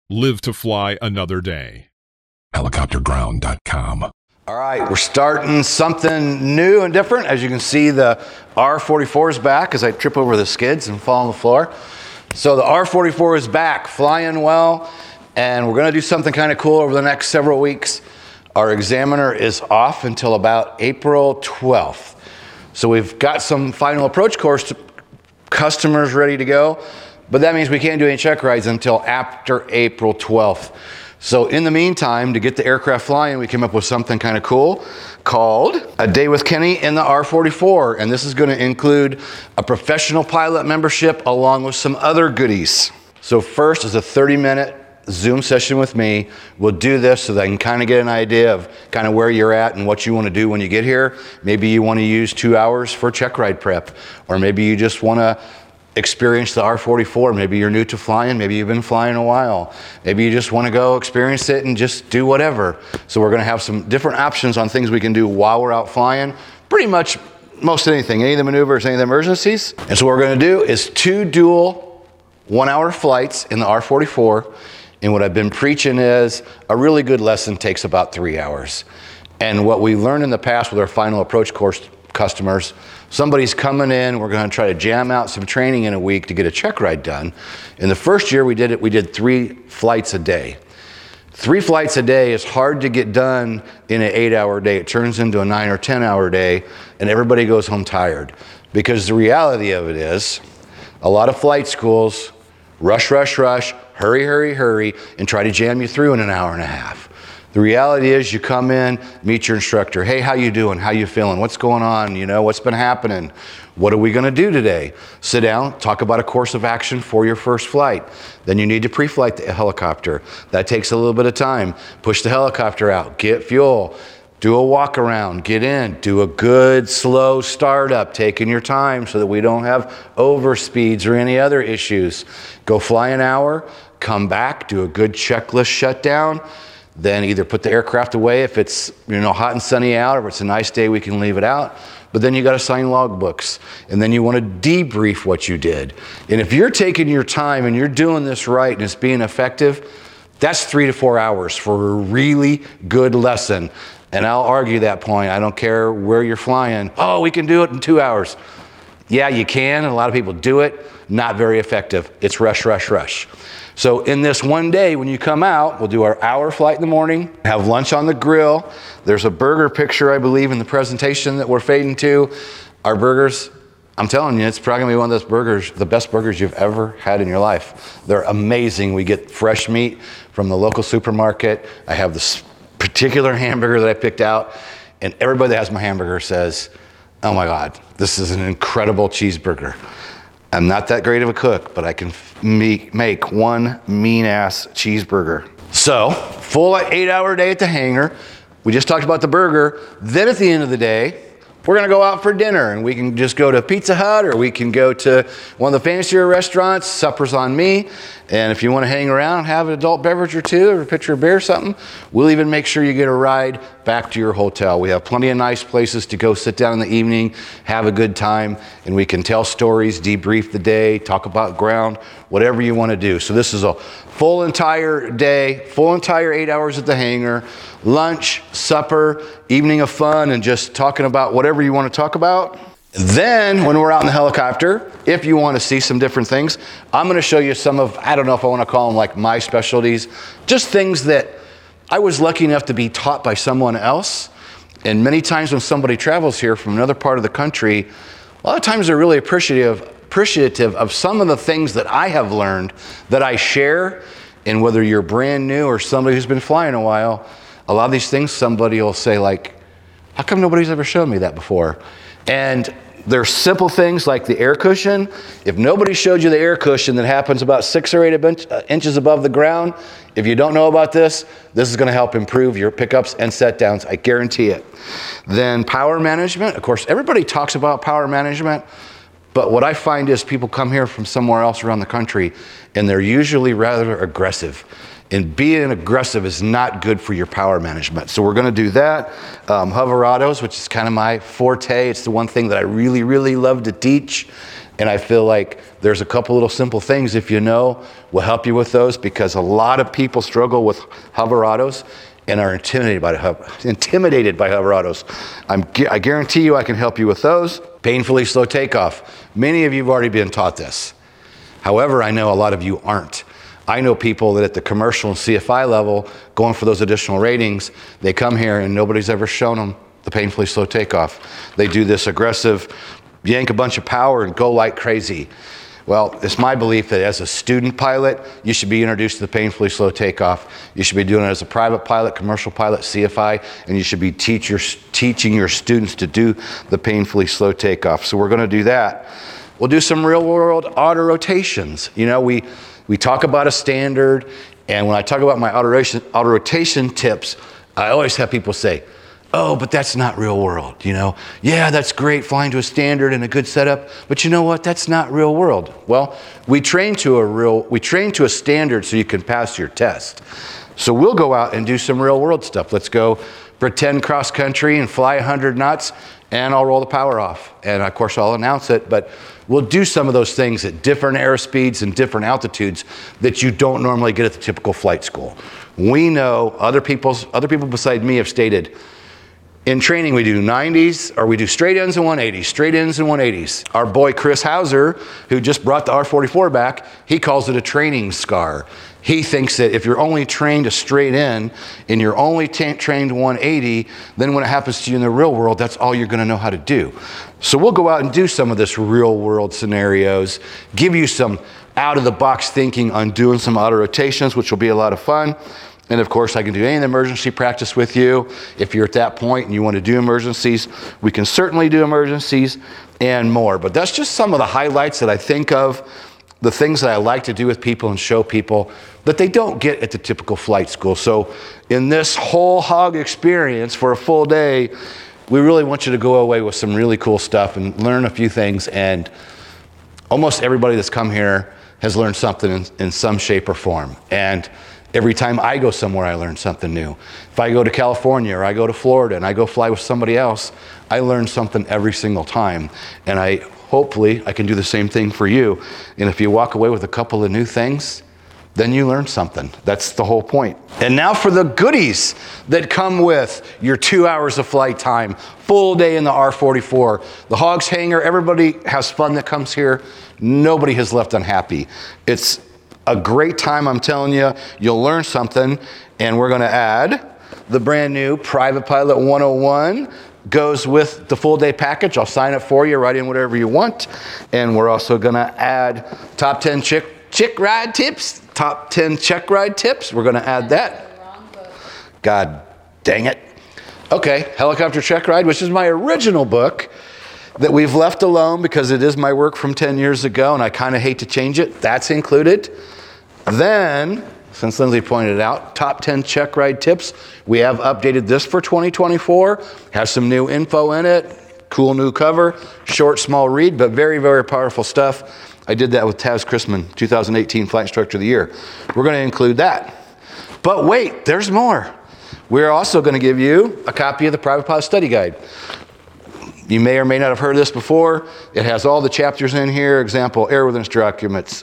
Live to fly another day. Helicopterground.com. All right, we're starting something new and different. As you can see, the R44 is back as I trip over the skids and fall on the floor. So the R44 is back, flying well, and we're gonna do something kind of cool over the next several weeks. Our examiner is off until about April 12th. So we've got some final approach course customers ready to go, but that means we can't do any check rides until after April 12th. So in the meantime, to get the aircraft flying, we came up with something kind of cool called A Day with Kenny in the R44. And this is going to include a professional pilot membership along with some other goodies. So first is a 30-minute Zoom session with me. We'll do this so that I can kind of get an idea of kind of where you're at and what you want to do when you get here. Maybe you want to use 2 hours for check ride prep, or maybe you just want to experience the R44. Maybe you're new to flying, maybe you've been flying a while. Maybe you just want to go experience it and just do whatever. So we're going to have some different options on things we can do while we're out flying. Pretty much most anything, any of the maneuvers, any of the emergencies. And so what we're going to do is 2 dual 1-hour flights in the R44. And what I've been preaching is a really good lesson takes about 3 hours. And what we learned in the past with our final approach course customers, somebody's coming in, we're going to try to jam out some training in a week to get a check ride done. In the first year we did 3 flights a day. 3 flights a day is hard to get done in an 8-hour day. It turns into a 9 or 10-hour day, and everybody goes home tired. Because the reality of it is, a lot of flight schools rush, rush, rush, hurry, hurry, hurry, and try to jam you through in an hour and a half. The reality is you come in, meet your instructor. Hey, how you doing? How you feeling? What's going on? You know, what's been happening? What are we going to do today? Sit down, talk about a course of action for your first flight. Then you need to pre-flight the helicopter. That takes a little bit of time. Push the helicopter out, get fuel, do a walk around, get in, do a good slow startup, taking your time so that we don't have overspeeds or any other issues. Go fly an hour, come back, do a good checklist shutdown. Then either put the aircraft away if it's hot and sunny out, or if it's a nice day we can leave it out. But then you got to sign logbooks, and then you want to debrief what you did. And if you're taking your time and you're doing this right and it's being effective, that's 3 to 4 hours for a really good lesson. And I'll argue that point. I don't care where you're flying. Oh, we can do it in 2 hours. Yeah, you can, and a lot of people do it. Not very effective. It's rush, rush, rush. So in this one day, when you come out, we'll do our hour flight in the morning, have lunch on the grill. There's a burger picture, I believe, in the presentation that we're fading to. Our burgers, I'm telling you, it's probably gonna be one of those burgers, the best burgers you've ever had in your life. They're amazing. We get fresh meat from the local supermarket. I have this particular hamburger that I picked out, and everybody that has my hamburger says, oh my God, this is an incredible cheeseburger. I'm not that great of a cook, but I can make one mean-ass cheeseburger. So, full 8-hour day at the hangar. We just talked about the burger. Then at the end of the day, we're gonna go out for dinner, and we can just go to Pizza Hut, or we can go to one of the fancier restaurants. Supper's on me. And if you want to hang around and have an adult beverage or two, or a pitcher of beer or something, we'll even make sure you get a ride back to your hotel. We have plenty of nice places to go sit down in the evening, have a good time, and we can tell stories, debrief the day, talk about ground, whatever you want to do. So this is a full entire day, full entire 8 hours at the hangar, lunch, supper, evening of fun, and just talking about whatever you want to talk about. Then, when we're out in the helicopter, if you want to see some different things, I'm going to show you some of, I don't know if I want to call them like my specialties, just things that I was lucky enough to be taught by someone else. And many times when somebody travels here from another part of the country, a lot of times they're really appreciative of some of the things that I have learned that I share. And whether you're brand new or somebody who's been flying a while, a lot of these things somebody will say like, how come nobody's ever shown me that before? And there's simple things like the air cushion. If nobody showed you the air cushion that happens about 6 or 8 inches above the ground, if you don't know about this, this is going to help improve your pickups and set downs. I guarantee it. Then power management. Of course, everybody talks about power management, but what I find is people come here from somewhere else around the country, and they're usually rather aggressive. And being aggressive is not good for your power management. So we're going to do that. Hoverados, which is kind of my forte. It's the one thing that I really, really love to teach. And I feel like there's a couple little simple things, if you know, will help you with those, because a lot of people struggle with hoverados and are intimidated by hoverados. I guarantee you I can help you with those. Painfully slow takeoff. Many of you have already been taught this. However, I know a lot of you aren't. I know people that at the commercial and CFI level, going for those additional ratings, they come here and nobody's ever shown them the painfully slow takeoff. They do this aggressive, yank a bunch of power and go like crazy. Well, it's my belief that as a student pilot, you should be introduced to the painfully slow takeoff. You should be doing it as a private pilot, commercial pilot, CFI, and you should be teaching your students to do the painfully slow takeoff. So we're going to do that. We'll do some real world auto rotations. You know, we talk about a standard, and when I talk about my auto rotation tips, I always have people say, oh, but that's not real world, you know? Yeah, that's great flying to a standard and a good setup, but you know what? That's not real world. Well, we train to a standard so you can pass your test. So we'll go out and do some real world stuff. Let's go pretend cross country and fly 100 knots, and I'll roll the power off. And of course I'll announce it, but we'll do some of those things at different airspeeds and different altitudes that you don't normally get at the typical flight school. We know other people beside me have stated, in training, we do 90s, or we do straight ins and 180s, straight ins and 180s. Our boy Chris Hauser, who just brought the R44 back, he calls it a training scar. He thinks that if you're only trained a straight in and you're only trained 180, then when it happens to you in the real world, that's all you're going to know how to do. So we'll go out and do some of this real world scenarios, give you some out of the box thinking on doing some auto rotations, which will be a lot of fun. And of course, I can do any emergency practice with you. If you're at that point and you want to do emergencies, we can certainly do emergencies and more. But that's just some of the highlights that I think of, the things that I like to do with people and show people that they don't get at the typical flight school. So in this whole hog experience for a full day, we really want you to go away with some really cool stuff and learn a few things. And almost everybody that's come here has learned something in some shape or form. And every time I go somewhere, I learn something new. If I go to California or I go to Florida and I go fly with somebody else, I learn something every single time. And hopefully I can do the same thing for you. And if you walk away with a couple of new things, then you learn something. That's the whole point. And now for the goodies that come with your 2 hours of flight time, full day in the R44. The Hogs hangar, everybody has fun that comes here. Nobody has left unhappy. It's a great time, I'm telling you. You'll learn something, and we're going to add the brand new Private Pilot 101. Goes with the full day package. I'll sign it for you, write in whatever you want. And we're also going to add top 10 chick ride tips, top 10 check ride tips. We're going to add that. God dang it. Okay, Helicopter Check Ride, which is my original book that we've left alone because it is my work from 10 years ago, and I kind of hate to change it. That's included. Then, since Lindsay pointed out, top 10 check ride tips. We have updated this for 2024. Has some new info in it. Cool new cover. Short, small read, but very, very powerful stuff. I did that with Taz Chrisman, 2018 Flight Instructor of the Year. We're going to include that. But wait, there's more. We're also going to give you a copy of the Private Pilot Study Guide. You may or may not have heard of this before. It has all the chapters in here. Example, airworthiness documents.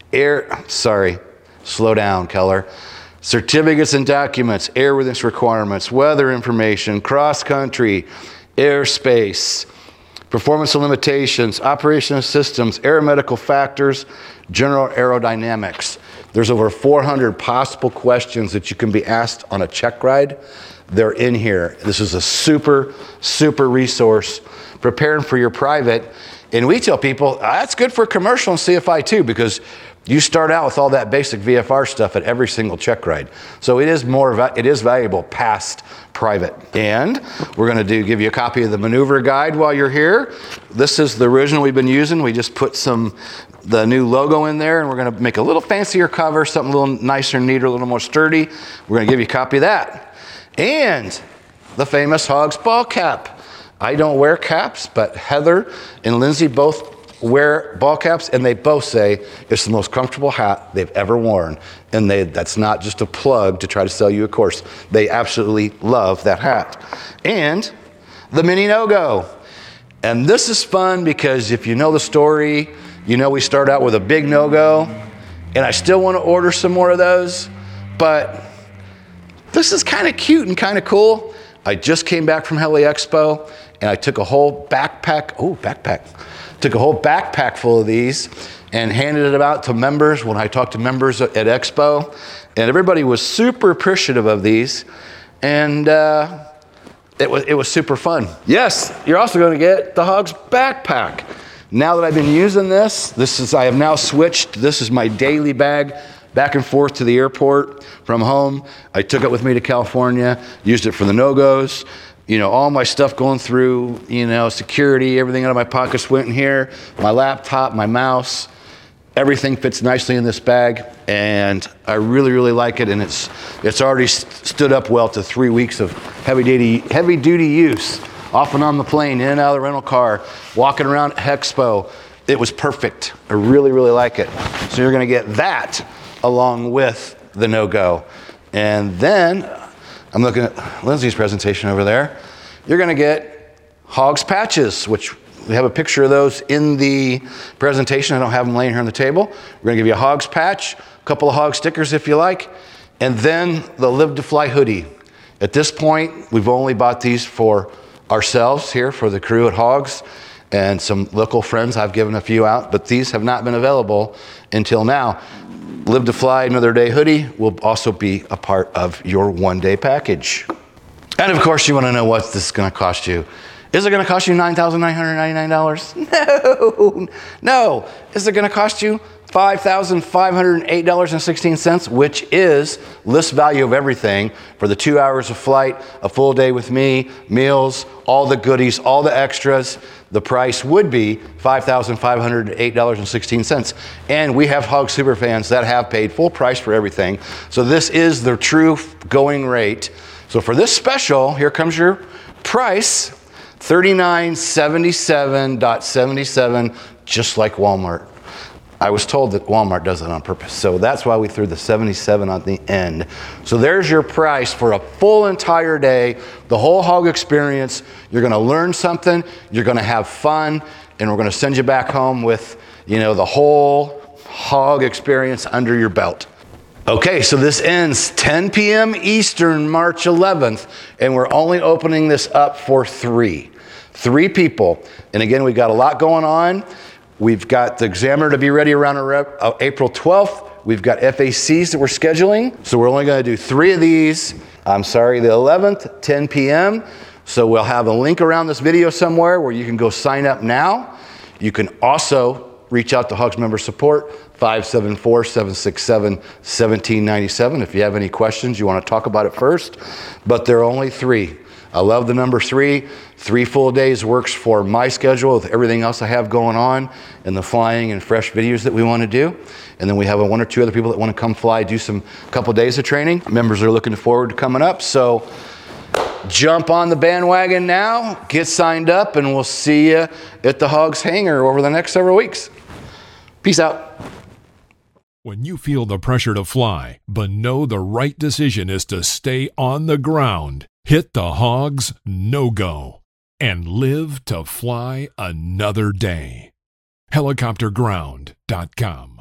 Slow down, Keller. Certificates and documents, airworthiness requirements, weather information, cross-country, airspace, performance and limitations, operational systems, aeromedical factors, general aerodynamics. There's over 400 possible questions that you can be asked on a check ride. They're in here. This is a super, super resource. Preparing for your private. And we tell people, that's good for commercial and CFI too, because you start out with all that basic VFR stuff at every single check ride. So it is valuable past private. And we're going to give you a copy of the maneuver guide while you're here. This is the original we've been using. We just put the new logo in there, and we're going to make a little fancier cover, something a little nicer, neater, a little more sturdy. We're going to give you a copy of that. And the famous Hogs ball cap. I don't wear caps, but Heather and Lindsay both wear ball caps, and they both say it's the most comfortable hat they've ever worn. And that's not just a plug to try to sell you a course. They absolutely love that hat. And the mini no-go. And this is fun because if you know the story, You know, we start out with a big no-go, and I still want to order some more of those, but this is kind of cute and kind of cool. I just came back from Heli Expo, and I took a whole backpack full of these and handed it out to members when I talked to members at Expo, and everybody was super appreciative of these, and it was super fun. Yes, you're also going to get the Hogs backpack. Now that I've been using I have now switched. This is my daily bag back and forth to the airport from home. I took it with me to California, used it for the no-goes. You know, all my stuff going through, you know, security, everything out of my pockets went in here. My laptop, my mouse, everything fits nicely in this bag, and I really, really like it. And it's already stood up well to 3 weeks of heavy duty use, off and on the plane, in and out of the rental car, walking around Expo. It was perfect. I really, really like it. So you're gonna get that along with the no-go. And then, I'm looking at Lindsay's presentation over there. You're gonna get Hogs patches, which we have a picture of those in the presentation. I don't have them laying here on the table. We're gonna give you a Hogs patch, a couple of Hog stickers if you like, and then the Live to Fly hoodie. At this point, we've only bought these for ourselves here, for the crew at Hogs, and some local friends. I've given a few out, but these have not been available until now. Live to Fly Another Day hoodie will also be a part of your one-day package. And of course, you want to know what this is going to cost you. Is it going to cost you $9,999? No. Is it going to cost you $5,508.16, which is list value of everything for the 2 hours of flight, a full day with me, meals, all the goodies, all the extras. The price would be $5,508.16. And we have Hog Superfans that have paid full price for everything. So this is the true going rate. So for this special, here comes your price, $39.77.77, just like Walmart. I was told that Walmart does it on purpose, so that's why we threw the 77 on the end. So there's your price for a full entire day, the whole Hog experience. You're gonna learn something, you're gonna have fun, and we're gonna send you back home with, you know, the whole Hog experience under your belt. Okay, so this ends 10 p.m. Eastern, March 11th, and we're only opening this up for three people. And again, we've got a lot going on. We've got the examiner to be ready around April 12th. We've got FACs that we're scheduling. So we're only gonna do 3 of these. The 11th, 10 p.m. So we'll have a link around this video somewhere where you can go sign up now. You can also reach out to Hogs Member Support, 574-767-1797. If you have any questions, you wanna talk about it first. But there are only 3. I love the number 3. 3 full days works for my schedule with everything else I have going on and the flying and fresh videos that we want to do. And then we have 1 or 2 other people that want to come fly, do some couple days of training. Members are looking forward to coming up. So jump on the bandwagon now, get signed up, and we'll see you at the Hogs hangar over the next several weeks. Peace out. When you feel the pressure to fly, but know the right decision is to stay on the ground, hit the Hogs no-go and live to fly another day. Helicopterground.com